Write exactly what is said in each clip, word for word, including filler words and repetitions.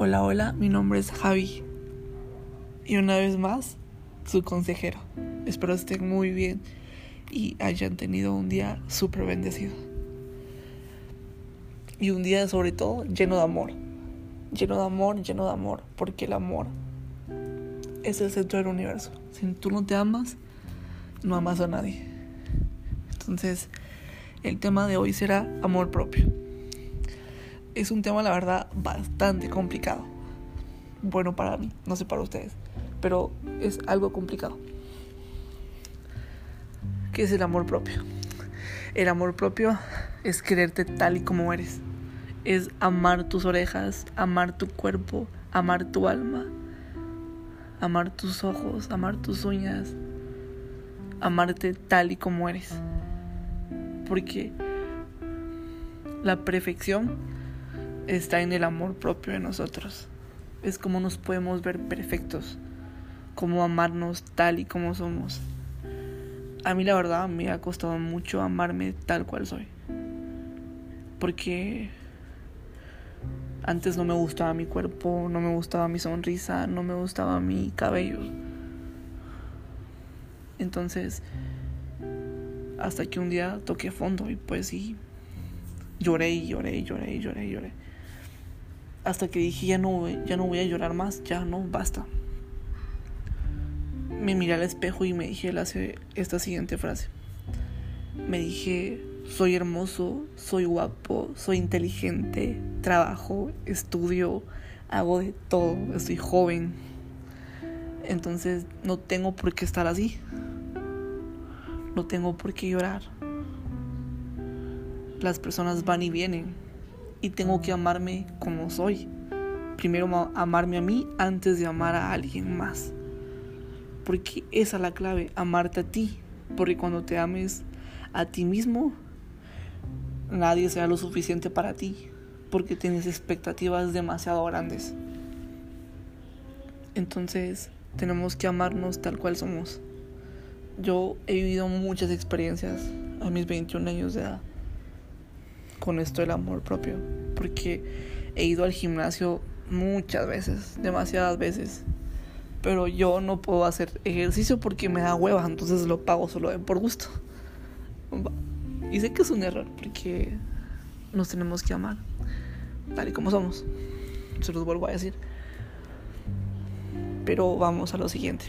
Hola, hola, mi nombre es Javi y una vez más, su consejero. Espero estén muy bien y hayan tenido un día súper bendecido. Y un día sobre todo lleno de amor, lleno de amor, lleno de amor, porque el amor es el centro del universo. Si tú no te amas, no amas a nadie. Entonces, el tema de hoy será amor propio. Es un tema, la verdad, bastante complicado. Bueno, para mí, no sé para ustedes, pero es algo complicado. ¿Qué es el amor propio? El amor propio es quererte tal y como eres. Es amar tus orejas, amar tu cuerpo, amar tu alma, amar tus ojos, amar tus uñas, amarte tal y como eres. Porque la perfección está en el amor propio de nosotros. Es como nos podemos ver perfectos, como amarnos tal y como somos. A mí la verdad me ha costado mucho amarme tal cual soy, porque antes no me gustaba mi cuerpo, no me gustaba mi sonrisa, no me gustaba mi cabello. Entonces, hasta que un día toqué fondo y pues sí, lloré y lloré y lloré y lloré y lloré. Hasta que dije, ya no, ya no voy a llorar más, ya no, basta. Me miré al espejo y me dije esta siguiente frase. Me dije, soy hermoso, soy guapo, soy inteligente, trabajo, estudio, hago de todo, estoy joven. Entonces no tengo por qué estar así. No tengo por qué llorar. Las personas van y vienen y tengo que amarme como soy. Primero amarme a mí antes de amar a alguien más. Porque esa es la clave, amarte a ti. Porque cuando te ames a ti mismo, nadie será lo suficiente para ti. Porque tienes expectativas demasiado grandes. Entonces, tenemos que amarnos tal cual somos. Yo he vivido muchas experiencias a mis veintiún años de edad con esto del amor propio. Porque he ido al gimnasio muchas veces, demasiadas veces. Pero yo no puedo hacer ejercicio porque me da hueva, entonces lo pago solo por gusto. Y sé que es un error, porque nos tenemos que amar tal y como somos. Se los vuelvo a decir. Pero vamos a lo siguiente.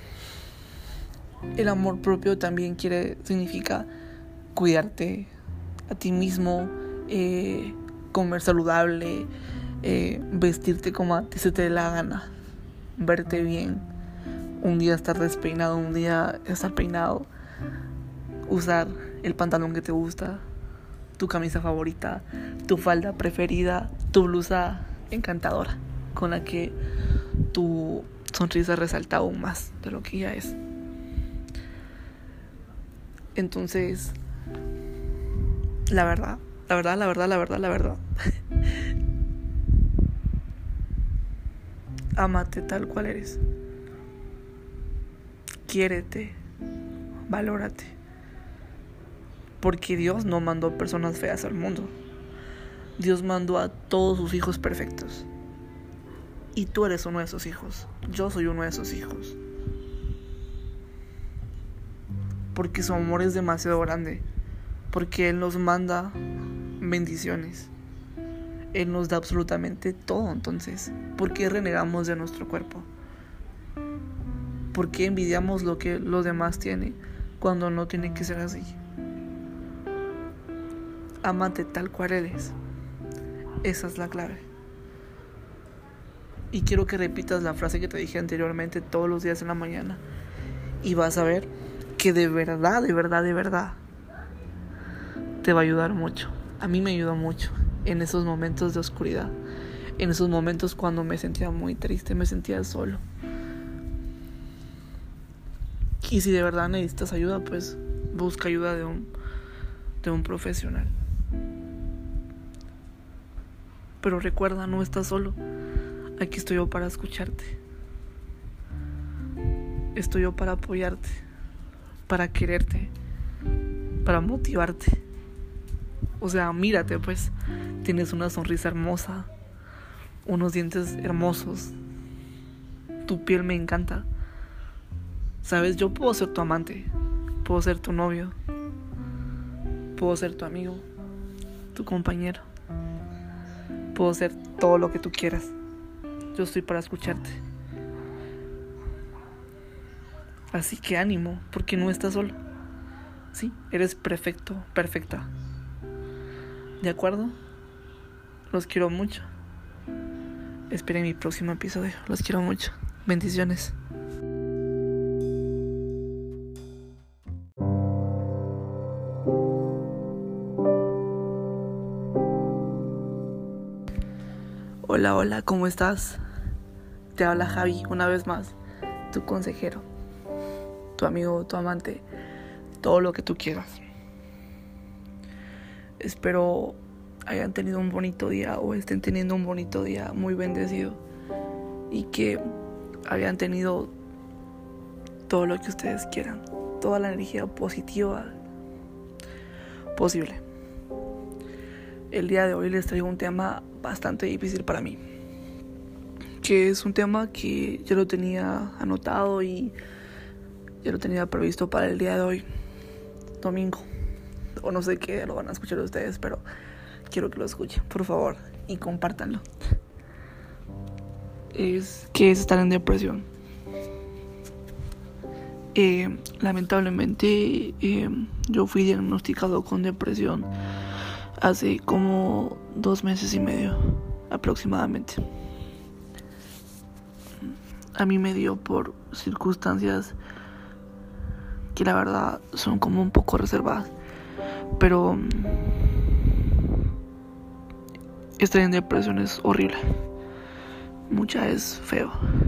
El amor propio también quiere, significa cuidarte a ti mismo, eh, comer saludable, eh, vestirte como a ti se te dé la gana. Verte bien, un día estar despeinado, un día estar peinado, usar el pantalón que te gusta, tu camisa favorita, tu falda preferida, tu blusa encantadora, con la que tu sonrisa resalta aún más de lo que ya es. Entonces, la verdad, la verdad, la verdad, la verdad, la verdad. Ámate tal cual eres. Quiérete. Valórate. Porque Dios no mandó personas feas al mundo. Dios mandó a todos sus hijos perfectos. Y tú eres uno de esos hijos. Yo soy uno de esos hijos. Porque su amor es demasiado grande. Porque Él nos manda bendiciones. Él nos da absolutamente todo. Entonces, ¿por qué renegamos de nuestro cuerpo? ¿Por qué envidiamos lo que los demás tienen cuando no tiene que ser así? Ámate tal cual eres. Esa es la clave. Y quiero que repitas la frase que te dije anteriormente todos los días en la mañana. Y vas a ver que de verdad, de verdad, de verdad te va a ayudar mucho. A mí me ayudó mucho en esos momentos de oscuridad, en esos momentos cuando me sentía muy triste, me sentía solo. Y si de verdad necesitas ayuda, pues busca ayuda de un, de un profesional. Pero recuerda, no estás solo. Aquí estoy yo para escucharte. Estoy yo para apoyarte, para quererte, para motivarte. O sea, mírate, pues, tienes una sonrisa hermosa, unos dientes hermosos. Tu piel me encanta. Sabes, yo puedo ser tu amante, puedo ser tu novio, puedo ser tu amigo, tu compañero, puedo ser todo lo que tú quieras. Yo estoy para escucharte. Así que ánimo, porque no estás solo. Sí, eres perfecto, perfecta. ¿De acuerdo? Los quiero mucho. Esperen mi próximo episodio. Los quiero mucho. Bendiciones. Hola, hola, ¿cómo estás? Te habla Javi una vez más, tu consejero, tu amigo, tu amante, todo lo que tú quieras. Espero hayan tenido un bonito día o estén teniendo un bonito día muy bendecido y que hayan tenido todo lo que ustedes quieran, toda la energía positiva posible. El día de hoy les traigo un tema bastante difícil para mí, que es un tema que yo lo tenía anotado y ya lo tenía previsto para el día de hoy, domingo, o no sé qué lo van a escuchar ustedes, pero quiero que lo escuchen, por favor, y compártanlo. Es que es estar en depresión. Eh, lamentablemente eh, yo fui diagnosticado con depresión hace como dos meses y medio aproximadamente. A mí me dio por circunstancias que la verdad son como un poco reservadas, pero estar en depresión es horrible. Mucha es feo,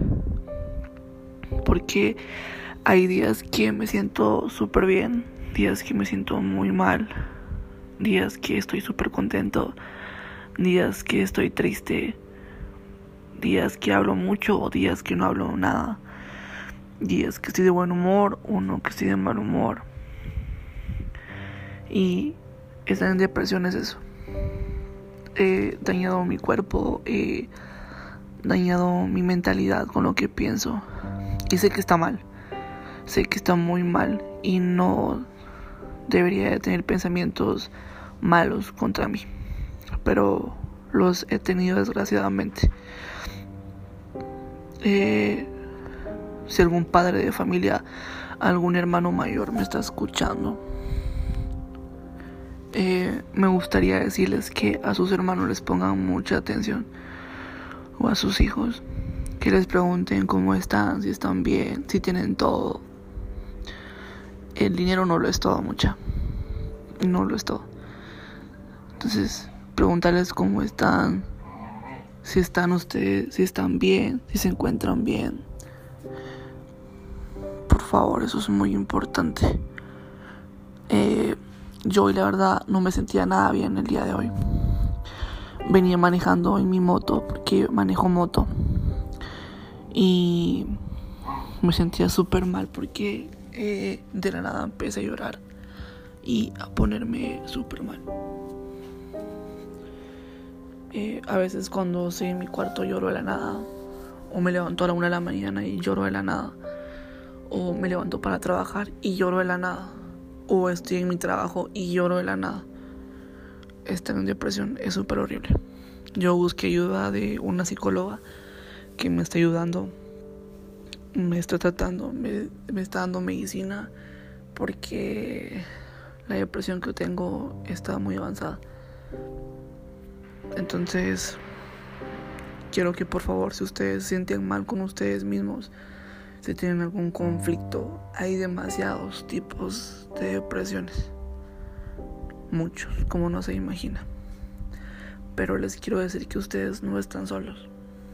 porque hay días que me siento súper bien, días que me siento muy mal, días que estoy súper contento, días que estoy triste, días que hablo mucho o días que no hablo nada, días que estoy de buen humor o no que estoy de mal humor. Y estar en depresión es eso. He dañado mi cuerpo, he dañado mi mentalidad con lo que pienso. Y sé que está mal, sé que está muy mal y no debería de tener pensamientos malos contra mí, pero los he tenido desgraciadamente. Eh, si algún padre de familia, algún hermano mayor me está escuchando, eh, me gustaría decirles que a sus hermanos les pongan mucha atención, o a sus hijos, que les pregunten cómo están, si están bien, si tienen todo. El dinero no lo es todo, mucha, no lo es todo. Entonces, preguntarles cómo están, si están ustedes, si están bien, si se encuentran bien. Por favor, eso es muy importante. Eh, yo hoy la verdad no me sentía nada bien el día de hoy. Venía manejando en mi moto, porque manejo moto, y me sentía súper mal porque eh, de la nada empecé a llorar y a ponerme súper mal. Eh, a veces cuando estoy en mi cuarto lloro de la nada, o me levanto a la una de la mañana y lloro de la nada, o me levanto para trabajar y lloro de la nada, o estoy en mi trabajo y lloro de la nada. Estar en depresión es súper horrible. Yo busqué ayuda de una psicóloga que me está ayudando, me está tratando, me, me está dando medicina, porque la depresión que tengo está muy avanzada. Entonces, quiero que por favor, si ustedes se sienten mal con ustedes mismos, si tienen algún conflicto, hay demasiados tipos de depresiones. Muchos, como no se imagina. Pero les quiero decir que ustedes no están solos.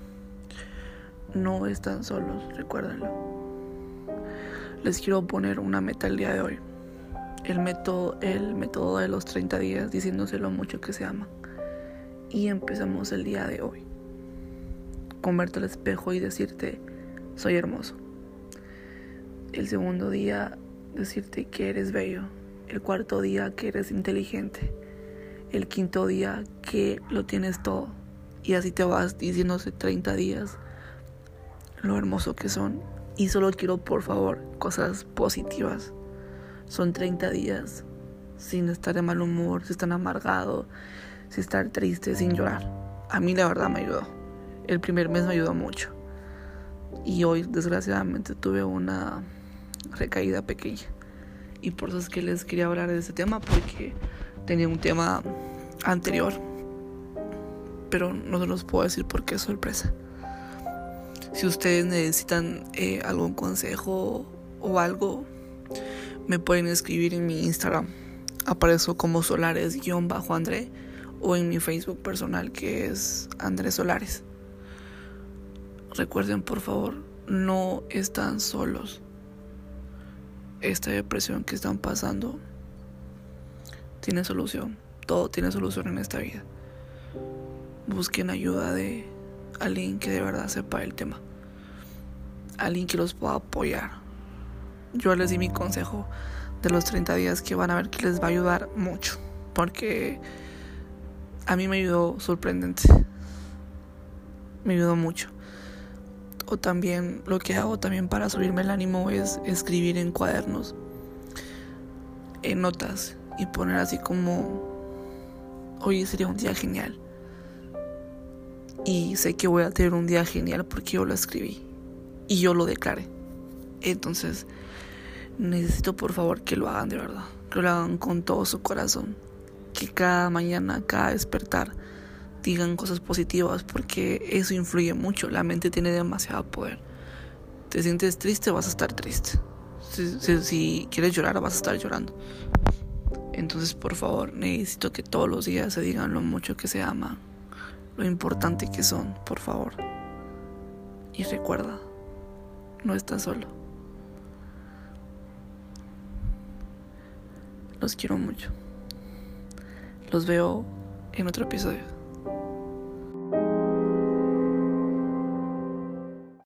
No están solos, recuérdenlo. Les quiero poner una meta el día de hoy. El método, el método de los treinta días, diciéndose lo mucho que se aman. Y empezamos el día de hoy. Con verte al espejo y decirte, soy hermoso. El segundo día, decirte que eres bello. El cuarto día, que eres inteligente. El quinto día, que lo tienes todo. Y así te vas diciéndose treinta días lo hermoso que son. Y solo quiero, por favor, cosas positivas. Son treinta días sin estar de mal humor, sin estar amargado, sin estar triste, sin llorar. A mí la verdad me ayudó. El primer mes me ayudó mucho. Y hoy desgraciadamente tuve una recaída pequeña. Y por eso es que les quería hablar de ese tema, porque tenía un tema anterior, pero no se los puedo decir porque es sorpresa. Si ustedes necesitan eh, algún consejo o algo, me pueden escribir en mi Instagram. Aparezco como Solares-André, o en mi Facebook personal, que es Andrés Solares. Recuerden, por favor, no están solos. Esta depresión que están pasando tiene solución. Todo tiene solución en esta vida. Busquen ayuda de alguien que de verdad sepa el tema, alguien que los pueda apoyar. Yo les di mi consejo de los treinta días, que van a ver que les va a ayudar mucho, porque a mí me ayudó sorprendente, me ayudó mucho. O también lo que hago también para subirme el ánimo es escribir en cuadernos, en notas, y poner así como: hoy sería un día genial. Y sé que voy a tener un día genial porque yo lo escribí y yo lo declaré. Entonces necesito, por favor, que lo hagan de verdad, que lo hagan con todo su corazón, que cada mañana, cada despertar, digan cosas positivas, porque eso influye mucho. La mente tiene demasiado poder. Te sientes triste, vas a estar triste. Si, si, si quieres llorar, vas a estar llorando. Entonces, por favor, necesito que todos los días se digan lo mucho que se aman, lo importante que son, por favor. Y recuerda, no estás solo. Los quiero mucho. Los veo en otro episodio.